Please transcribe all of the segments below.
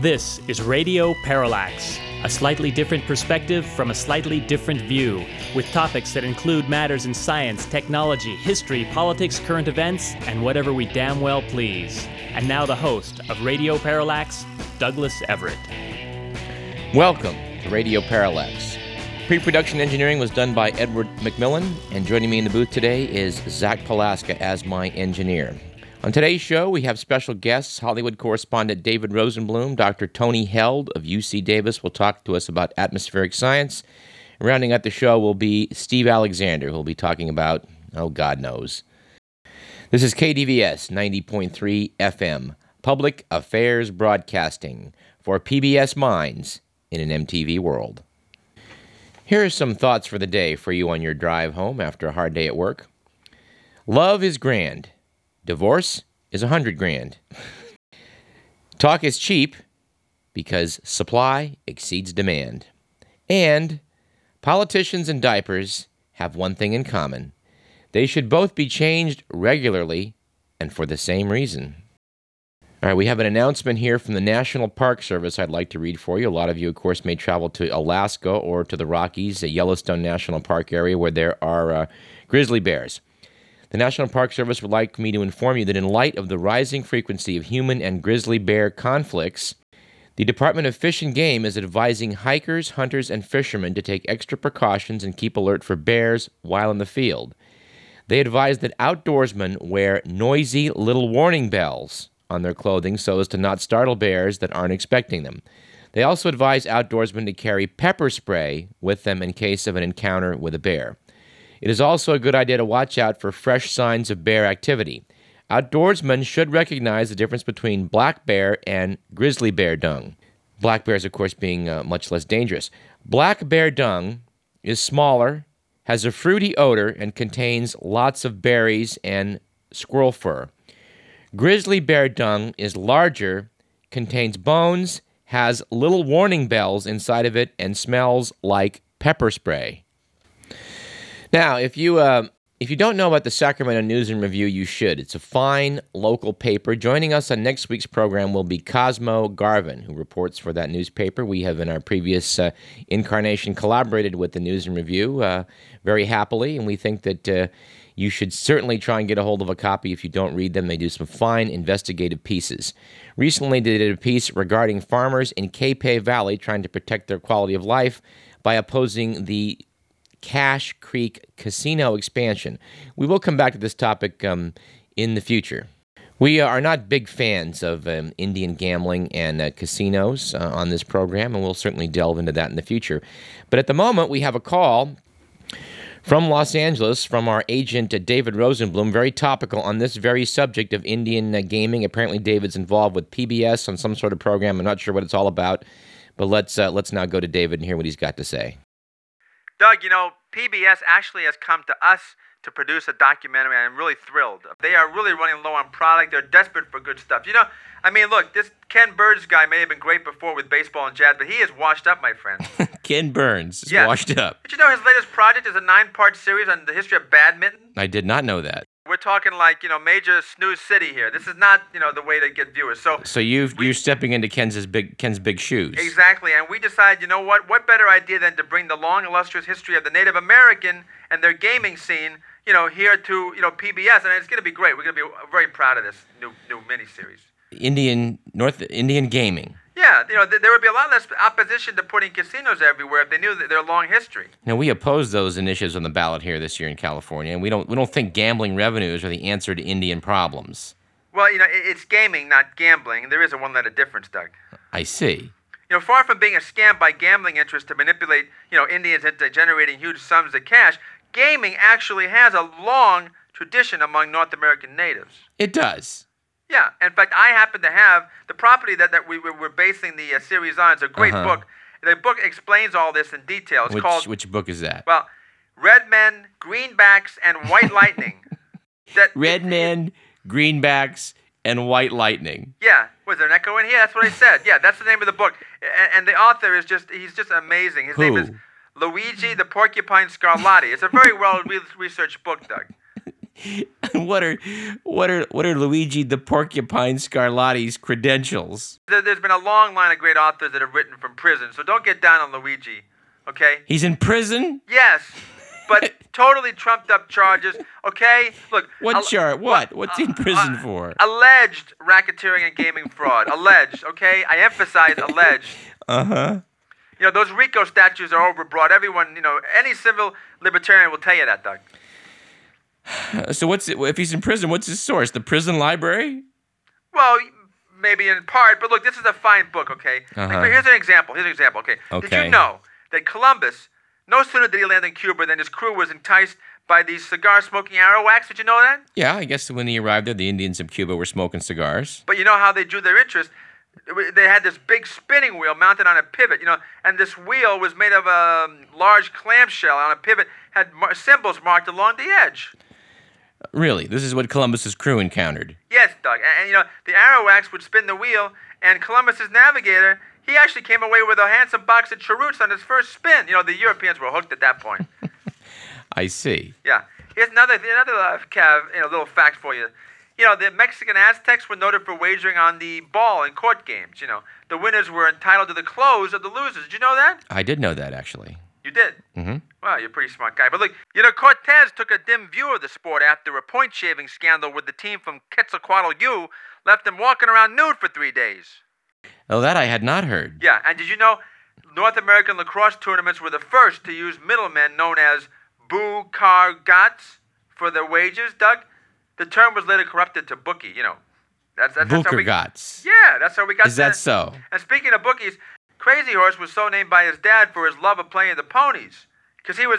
This is Radio Parallax, a slightly different perspective from a slightly different view, with topics that include matters in science, technology, history, politics, current events, and whatever we damn well please. And now the host of Radio Parallax, Douglas Everett. Welcome to Radio Parallax. Pre-production engineering was done by Edward McMillan, and joining me in the booth today is Zach Palaska as my engineer. On today's show, we have special guests. Hollywood correspondent David Rosenblum, Dr. Tony Held of UC Davis will talk to us about atmospheric science. Rounding out the show will be Steve Alexander, who will be talking about, God knows. This is KDVS 90.3 FM, Public Affairs Broadcasting, for PBS Minds in an MTV world. Here are some thoughts for the day for you on your drive home after a hard day at work. Love is grand. Divorce is $100,000. Talk is cheap because supply exceeds demand. And politicians and diapers have one thing in common. They should both be changed regularly and for the same reason. All right, we have an announcement here from the National Park Service I'd like to read for you. A lot of you, of course, may travel to Alaska or to the Rockies, the Yellowstone National Park area where there are grizzly bears. The National Park Service would like me to inform you that in light of the rising frequency of human and grizzly bear conflicts, the Department of Fish and Game is advising hikers, hunters, and fishermen to take extra precautions and keep alert for bears while in the field. They advise that outdoorsmen wear noisy little warning bells on their clothing so as to not startle bears that aren't expecting them. They also advise outdoorsmen to carry pepper spray with them in case of an encounter with a bear. It is also a good idea to watch out for fresh signs of bear activity. Outdoorsmen should recognize the difference between black bear and grizzly bear dung. Black bears, of course, being much less dangerous. Black bear dung is smaller, has a fruity odor, and contains lots of berries and squirrel fur. Grizzly bear dung is larger, contains bones, has little warning bells inside of it, and smells like pepper spray. Now, if you don't know about the Sacramento News and Review, you should. It's a fine local paper. Joining us on next week's program will be Cosmo Garvin, who reports for that newspaper. We have in our previous incarnation collaborated with the News and Review very happily, and we think that you should certainly try and get a hold of a copy if you don't read them. They do some fine investigative pieces. Recently, they did a piece regarding farmers in Capay Valley trying to protect their quality of life by opposing the Cache Creek Casino expansion. We will come back to this topic in the future. We are not big fans of Indian gambling and casinos on this program, and we'll certainly delve into that in the future. But at the moment, we have a call from Los Angeles from our agent, David Rosenblum, very topical on this very subject of Indian gaming. Apparently, David's involved with PBS on some sort of program. I'm not sure what it's all about, but let's now go to David and hear what he's got to say. Doug, PBS actually has come to us to produce a documentary, and I'm really thrilled. They are really running low on product. They're desperate for good stuff. Look, this Ken Burns guy may have been great before with baseball and jazz, but he is washed up, my friend. Ken Burns is washed up. Did you know his latest project is a 9-part series on the history of badminton? I did not know that. We're talking like, major snooze city here. This is not, the way to get viewers. So you're stepping into Ken's big shoes. Exactly, and we decided, what better idea than to bring the long, illustrious history of the Native American and their gaming scene, here to, PBS, and it's going to be great. We're going to be very proud of this new miniseries. North Indian gaming. Yeah, there would be a lot less opposition to putting casinos everywhere if they knew their long history. Now, we oppose those initiatives on the ballot here this year in California, and we don't think gambling revenues are the answer to Indian problems. Well, it's gaming, not gambling. There is a one-letter difference, Doug. I see. Far from being a scam by gambling interests to manipulate, Indians into generating huge sums of cash, gaming actually has a long tradition among North American natives. It does. Yeah. In fact, I happen to have the property that we're basing the series on. It's a great book. The book explains all this in detail. It's called... Which book is that? Well, Red Men, Greenbacks, and White Lightning. Red Men, Greenbacks, and White Lightning. Yeah. Was there an echo in here? That's what I said. Yeah, that's the name of the book. And the author is he's just amazing. His name is Luigi the Porcupine Scarlatti. It's a very well-researched book, Doug. What are Luigi the Porcupine Scarlatti's credentials? There's been a long line of great authors that have written from prison, so don't get down on Luigi, okay? He's in prison? Yes, but totally trumped up charges, okay? Look. What's he in prison for? Alleged racketeering and gaming fraud. Alleged, okay? I emphasize alleged. Uh-huh. You know, those RICO statutes are overbroad. Everyone, any civil libertarian will tell you that, Doug. So if he's in prison, what's his source? The prison library? Well, maybe in part, but look, this is a fine book, okay? Uh-huh. Here's an example, okay? Did you know that Columbus, no sooner did he land in Cuba than his crew was enticed by these cigar-smoking Arawaks? Did you know that? Yeah, I guess when he arrived there, the Indians of Cuba were smoking cigars. But you know how they drew their interest? They had this big spinning wheel mounted on a pivot, and this wheel was made of a large clamshell on a pivot, had symbols marked along the edge. Really? This is what Columbus's crew encountered? Yes, Doug. And the Arawaks would spin the wheel, and Columbus's navigator, he actually came away with a handsome box of cheroots on his first spin. The Europeans were hooked at that point. I see. Yeah. Here's another little fact for you. The Mexican Aztecs were noted for wagering on the ball in court games. The winners were entitled to the clothes of the losers. Did you know that? I did know that, actually. You did? Mm-hmm. Well, you're a pretty smart guy. But look, Cortez took a dim view of the sport after a point-shaving scandal with the team from Quetzalcoatl left him walking around nude for 3 days. Oh, that I had not heard. Yeah, and did you know North American lacrosse tournaments were the first to use middlemen known as boo-car-gats for their wages, Doug? The term was later corrupted to bookie, That's how we... Booker-gats. Yeah, that's how we got Is that so? And speaking of bookies, Crazy Horse was so named by his dad for his love of playing the ponies. Because he was,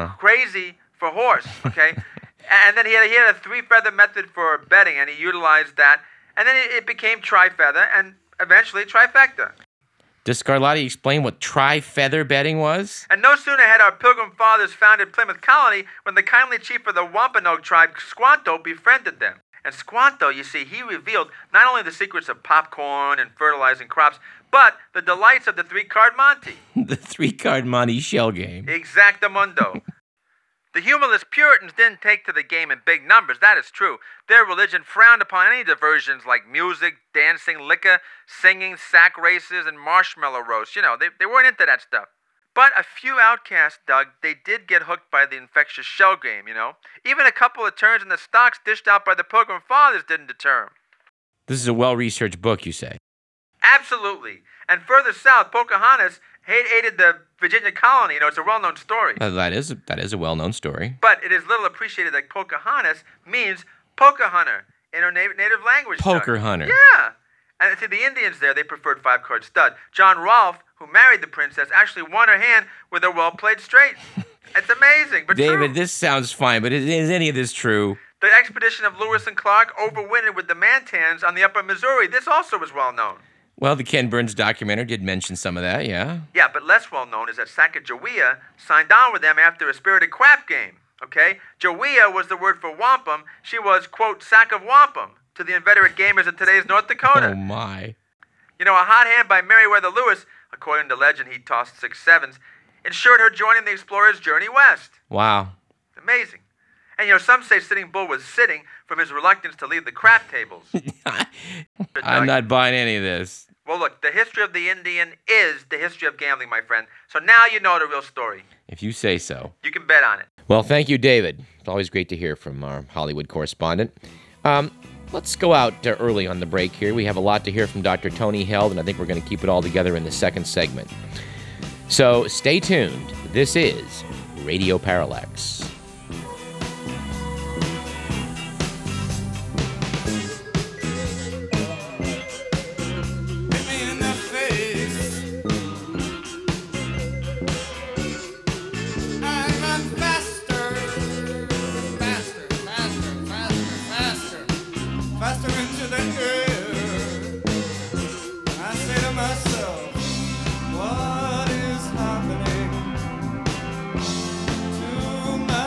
crazy for horse, okay? And then he had a three-feather method for betting, and he utilized that. And then it became tri-feather, and eventually trifecta. Does Scarlatti explain what tri-feather betting was? And no sooner had our Pilgrim Fathers founded Plymouth Colony when the kindly chief of the Wampanoag tribe, Squanto, befriended them. And Squanto, you see, he revealed not only the secrets of popcorn and fertilizing crops, but the delights of the three-card Monte. The three-card Monte shell game. Exactamundo. The humorless Puritans didn't take to the game in big numbers, that is true. Their religion frowned upon any diversions like music, dancing, liquor, singing, sack races, and marshmallow roasts. They weren't into that stuff. But a few outcasts, Doug, they did get hooked by the infectious shell game, Even a couple of turns in the stocks dished out by the Pilgrim Fathers didn't deter them. This is a well-researched book, you say? Absolutely. And further south, Pocahontas aided the Virginia colony. It's a well-known story. That is a well-known story. But it is little appreciated that Pocahontas means poker hunter in her native language. Poker hunter. Yeah. And see, the Indians there, they preferred five-card stud. John Rolfe, who married the princess, actually won her hand with a well-played straight. It's amazing, but David, true. this sounds fine, but is any of this true? The expedition of Lewis and Clark overwintered with the Mantans on the upper Missouri. This also was well-known. Well, the Ken Burns documentary did mention some of that, yeah. Yeah, but less well-known is that Sacagawea signed on with them after a spirited crap game, okay? Jawea was the word for wampum. She was, quote, sack of wampum to the inveterate gamers of today's North Dakota. Oh, my. A hot hand by Meriwether Lewis, according to legend, he tossed 6 sevens, ensured her joining the explorer's journey west. Wow. It's amazing. And, some say Sitting Bull was sitting from his reluctance to leave the crap tables. I'm not buying any of this. Well, look, the history of the Indian is the history of gambling, my friend. So now you know the real story. If you say so. You can bet on it. Well, thank you, David. It's always great to hear from our Hollywood correspondent. Let's go out early on the break here. We have a lot to hear from Dr. Tony Held, and I think we're going to keep it all together in the second segment. So stay tuned. This is Radio Parallax.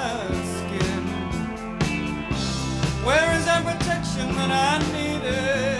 That I needed.